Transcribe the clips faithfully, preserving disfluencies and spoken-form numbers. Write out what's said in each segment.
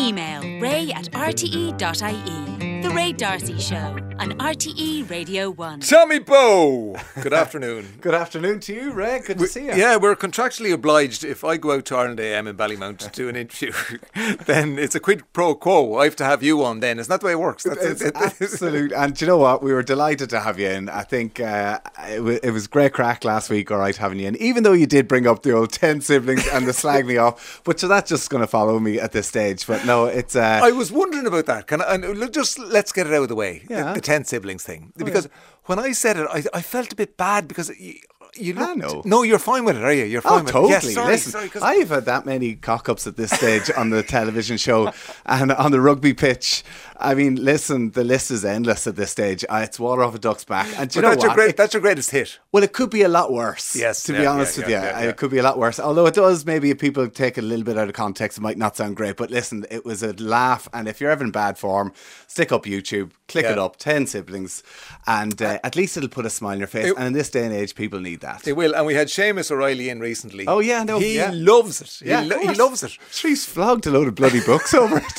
Email ray at r t e dot i e. The Ray D'Arcy Show on R T E Radio one. Tommy Bowe, good afternoon. Good afternoon to you, Ray. Good to we, see you. Yeah, we're contractually obliged. If I go out to Ireland A M in Ballymount to do an interview, then it's a quid pro quo. I have to have you on then. Isn't that the way it works? That's it's it. absolute. And do you know what? We were delighted to have you in. I think uh, it, w- it was great crack last week, all right, having you in. Even though you did bring up the old ten siblings and the slag me off. But so that's just going to follow me at this stage. But no, it's... Uh, I was wondering about that. Can I, and just let's get it out of the way. Yeah. The, the ten siblings thing. Oh, because yeah. when I said it, I, I felt a bit bad because... You, You I looked, know. No, you're fine with it, are you? You're fine Oh, with totally. it. Yes, sorry, Listen, sorry, 'cause I've had that many cock-ups at this stage on the television show and on the rugby pitch. I mean, listen, the list is endless at this stage. Uh, It's water off a duck's back. And do you But know that's, your what? great, It- that's your greatest hit. well, it could be a lot worse. Yes, to yeah, be honest yeah, with yeah, you, yeah, yeah. it could be a lot worse. Although it does, maybe if people take it a little bit out of context, it might not sound great. But listen, it was a laugh, and if you're ever in bad form, stick up YouTube, click Yeah. it up, ten siblings, and uh, at least it'll put a smile on your face. It- and in this day and age, people need that. It will. And we had Seamus O'Reilly in recently. Oh, yeah, no, He yeah. loves it. Yeah, he, of lo- he course. loves it. He's flogged a load of bloody books over it.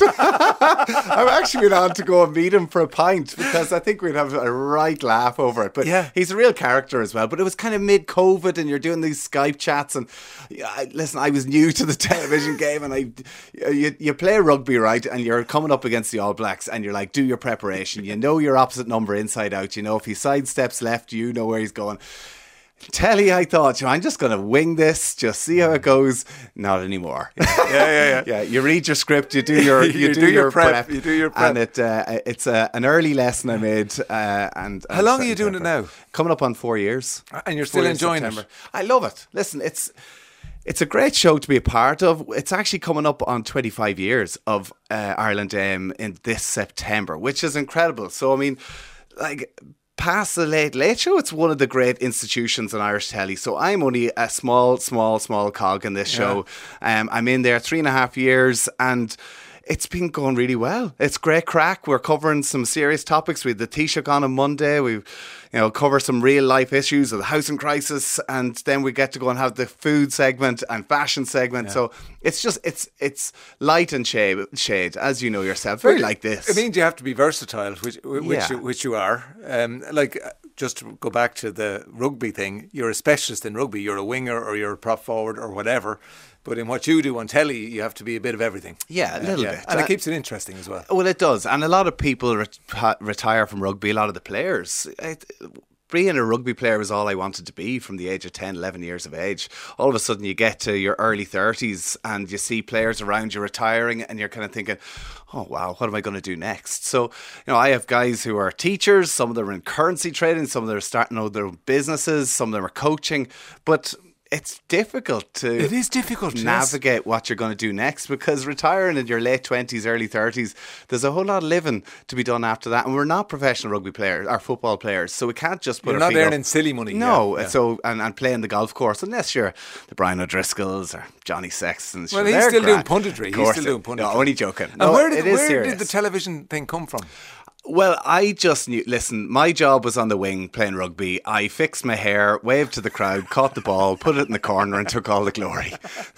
I've actually been on to go and meet him for a pint because I think we'd have a right laugh over it. But Yeah. he's a real character as well. But it was kind of mid-COVID and you're doing these Skype chats. And I, listen, I was new to the television game and I, you, you play rugby, right? And you're coming up against the All Blacks and you're like, do your preparation. You know your opposite number inside out. You know if he sidesteps left, you know where he's going. Telly, I thought, I'm just going to wing this, just see how it goes. Not anymore. Yeah, yeah, yeah. Yeah, you read your script, you do your you, You do, do your your prep, prep, you do your prep. and it uh, it's uh, an early lesson I made. Uh, and How long are you doing it now? Coming up on four years, And you're Four still years enjoying September. it? I love it. Listen, it's it's a great show to be a part of. It's actually coming up on twenty-five years of uh, Ireland um, in this September, which is incredible. So I mean, like. Past the Late Late Show, it's one of the great institutions in Irish telly. So I'm only a small, small, small cog in this show. Um, I'm in there three and a half years and it's been going really well. It's great crack. We're covering some serious topics. We had the Taoiseach on on Monday. We, you know, cover some real life issues of the housing crisis, and then we get to go and have the food segment and fashion segment. Yeah. So it's just it's it's light and shade, shade, as you know yourself. Very Well, like this. It means you have to be versatile, which which Yeah. you, which you are. Um, like just to go back to the rugby thing, you're a specialist in rugby. You're a winger or you're a prop forward or whatever. But in what you do on telly, you have to be a bit of everything. Yeah, a little yeah. bit. And it keeps it interesting as well. Well, it does. And a lot of people ret- retire from rugby, a lot of the players. It, being a rugby player was all I wanted to be from the age of ten, eleven years of age. All of a sudden you get to your early thirties and you see players around you retiring and you're kind of thinking, oh wow, what am I going to do next? So, you know, I have guys who are teachers, some of them are in currency trading, some of them are starting out their own businesses, some of them are coaching, but it's difficult to It is difficult, yes. navigate what you're going to do next because retiring in your late twenties, early thirties, there's a whole lot of living to be done after that. And we're not professional rugby players or football players, so we can't just put You're our not feet earning up. silly money. No, yeah, yeah. so and, and playing the golf course unless you're the Brian O'Driscolls or Johnny Sextons. Well, sure, he's they're still doing grand. punditry. Of He's course still it- doing punditry. No, only joking. And No, where, did, it is where serious. did the television thing come from? Well, I just knew, listen, my job was on the wing playing rugby. I fixed my hair, waved to the crowd, caught the ball, put it in the corner and took all the glory.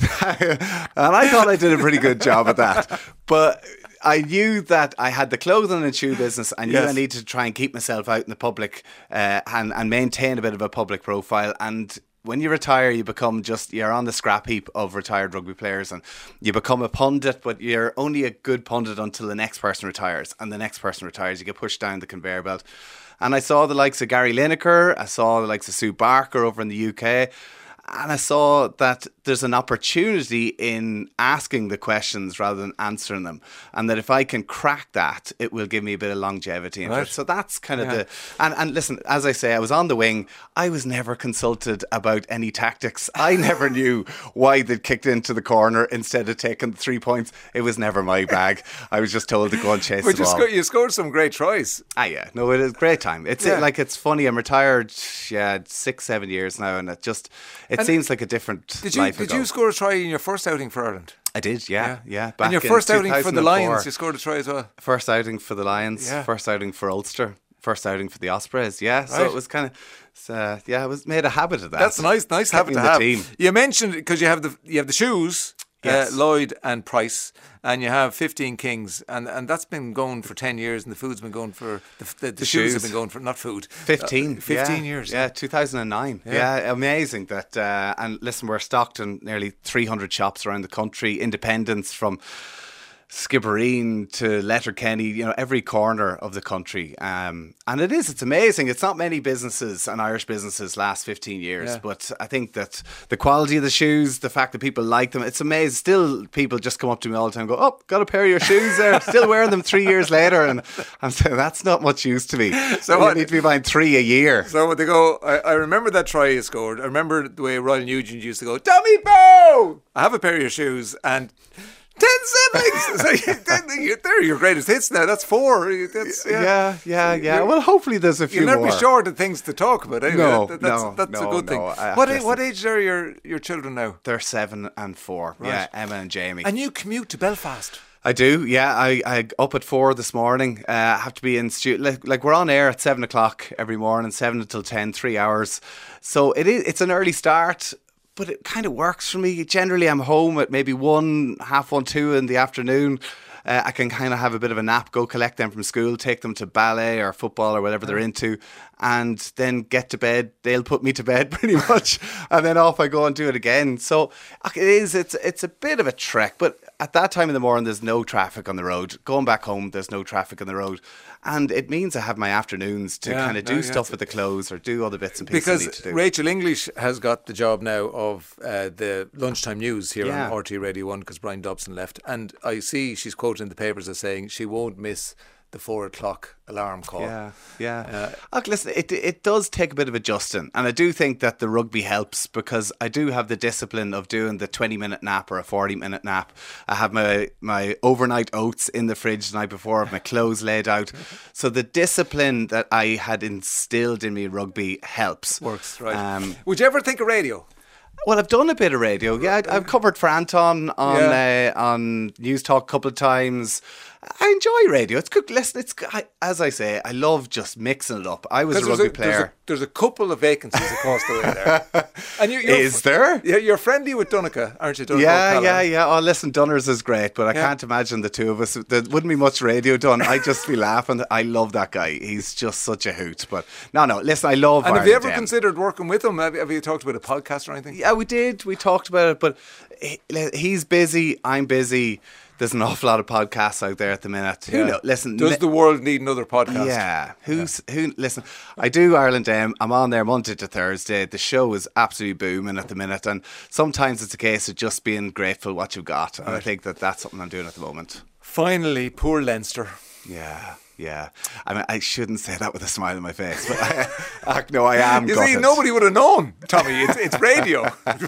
And I thought I did a pretty good job at that. But I knew that I had the clothing and shoe business. I knew Yes. I needed to try and keep myself out in the public uh, and, and maintain a bit of a public profile. And when you retire, you become just, you're on the scrap heap of retired rugby players and you become a pundit, but you're only a good pundit until the next person retires. And the next person retires, you get pushed down the conveyor belt. And I saw the likes of Gary Lineker, I saw the likes of Sue Barker over in the U K. And I saw that there's an opportunity in asking the questions rather than answering them. And that if I can crack that, it will give me a bit of longevity into Right. it. So that's kind of Yeah. the... And, and listen, as I say, I was on the wing. I was never consulted about any tactics. I never knew why they'd kicked into the corner instead of taking three points. It was never my bag. I was just told to go and chase But the you, ball. sco- you scored some great tries. Ah, yeah. No, it is a great time. It's Yeah. like, it's funny. I'm retired, yeah, six, seven years now. And it just, it And seems like a different Did you life did ago. you score a try in your first outing for Ireland? I did, yeah, yeah. And your back in first outing for the two thousand four. Lions, you scored a try as well. First outing for the Lions, Yeah. first outing for Ulster, first outing for the Ospreys, yeah. So Right. it was kind of, uh, yeah, I was made a habit of that. That's a nice, nice Kept habit me to in have. the team. You mentioned because you have the you have the shoes Yes. uh, Lloyd and Price, and you have fifteen Kings, and, and that's been going for ten years, and the food's been going for, the, the, the, The shoes. shoes. have been going for, not food. fifteen. Uh, fifteen yeah. years. Yeah, two thousand nine. Yeah, yeah amazing that. Uh, and listen, we're stocked in nearly three hundred shops around the country, independents from Skibbereen to Letterkenny, you know, every corner of the country. Um, and it is, it's amazing. It's not many businesses and Irish businesses last fifteen years, Yeah. but I think that the quality of the shoes, the fact that people like them, it's amazing. Still, people just come up to me all the time and go, oh, got a pair of your shoes there. Still wearing them three years later. And I'm saying, that's not much use to me. So you what- need to be buying three a year. So they go, I, I remember that try you scored. I remember the way Royal Nugent used to go, Tommy Bow! I have a pair of your shoes and ten siblings! So you, they're your greatest hits now. That's four. That's, yeah. Yeah, yeah, yeah. You're- Well, hopefully there's a few You'll never more. be short of things to talk about. Anyway. No, that, that's, no, that's no, a good thing. no, I- What, a, listen. what age are your, your children now? They're seven and four. Yeah, Emma and Jamie. And you commute to Belfast. I do, yeah. I, I up at four this morning. Uh, I have to be in stu- like, like we're on air at seven o'clock every morning, seven until ten, three hours. So it is. It's an early start, but it kind of works for me. Generally, I'm home at maybe one, half one, two in the afternoon. Uh, I can kind of have a bit of a nap, go collect them from school, take them to ballet or football or whatever they're into, and then get to bed. They'll put me to bed pretty much, and then off I go and do it again. So it is. It's it's a bit of a trek, but at that time in the morning, there's no traffic on the road. Going back home, there's no traffic on the road, and it means I have my afternoons to Yeah, kind of no, do yeah. stuff with the clothes or do other bits and pieces I need Because to do. Rachel English has got the job now of uh, the lunchtime news here Yeah. on R T Radio one because Brian Dobson left. And I see she's quoted in the papers as saying she won't miss the four o'clock alarm call. Yeah, yeah. Uh, Look, listen, it it does take a bit of adjusting, and I do think that the rugby helps because I do have the discipline of doing the twenty minute nap or a forty minute nap. I have my my overnight oats in the fridge the night before, I have my clothes laid out. So the discipline that I had instilled in me in rugby helps. Works, right. Um, Would you ever think of radio? Well, I've done a bit of radio. Yeah, I- I've covered for Anton on Yeah. uh, on News Talk a couple of times. I enjoy radio. It's good. Listen, it's I, as I say, I love just mixing it up. I was a 'Cause there's rugby a, player. There's a, there's a couple of vacancies across the way there. And you, you're, Is there? Yeah, you're friendly with Donica, aren't you? Donegal Yeah, Callaghan? yeah, yeah. Oh, listen, Dunners is great, but I Yeah. can't imagine the two of us. There wouldn't be much radio done. I'd just be laughing. I love that guy. He's just such a hoot. But no, no. Listen, I love. And have you Ireland ever M. considered working with him? Have, you- have you talked about a podcast or anything? Yeah, we did. We talked about it, but he, he's busy. I'm busy. There's an awful lot of podcasts out there at the minute. Who Yeah. knows? Listen, Does ne- the world need another podcast? Yeah. Who's who? Listen, I do Ireland M. I'm on there Monday to Thursday. The show is absolutely booming at the minute, and sometimes it's a case of just being grateful what you've got. And I think that that's something I'm doing at the moment. Finally, poor Leinster. Yeah, yeah. I mean, I shouldn't say that with a smile on my face, but I, I, no, I am. You gutted. see, nobody would have known, Tommy. It's, it's radio.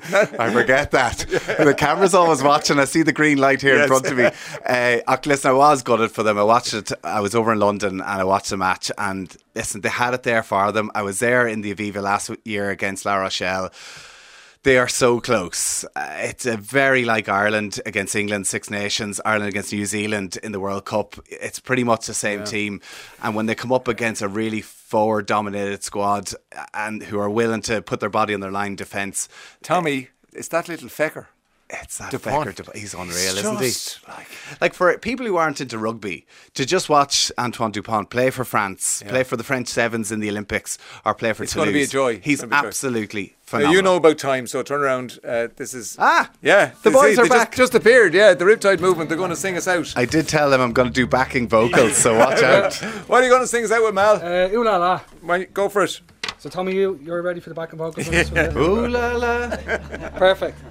I forget that. The camera's always watching. I see the green light here in Yes. front of me. Uh, uh, listen, I was gutted for them. I watched it. I was over in London and I watched the match. And listen, they had it there for them. I was there in the Aviva last year against La Rochelle. They are so close. Uh, it's a very like Ireland against England, Six Nations, Ireland against New Zealand in the World Cup. It's pretty much the same team. And when they come up against a really forward-dominated squad and who are willing to put their body on their line defence, Tommy, it's that little fecker. it's that Dupont. Becker. Dupont. He's unreal, It's isn't just he? like- Like for people who aren't into rugby, to just watch Antoine Dupont play for France, play for the French Sevens in the Olympics, or play for It's Toulouse, gonna be a joy. It's He's gonna be a joy. absolutely Now, phenomenal. you know about time, so turn around. Uh, this is Ah, yeah. the This boys is- are they back. Just, just appeared. Yeah, the Riptide Movement. They're going to sing us out. I did tell them I'm going to do backing vocals, so watch out. What are you going to sing us out with, Mal? Uh, ooh la la. Why- Go for it. So Tommy, you you're ready for the back and vocals on this one? Ooh la la. Perfect.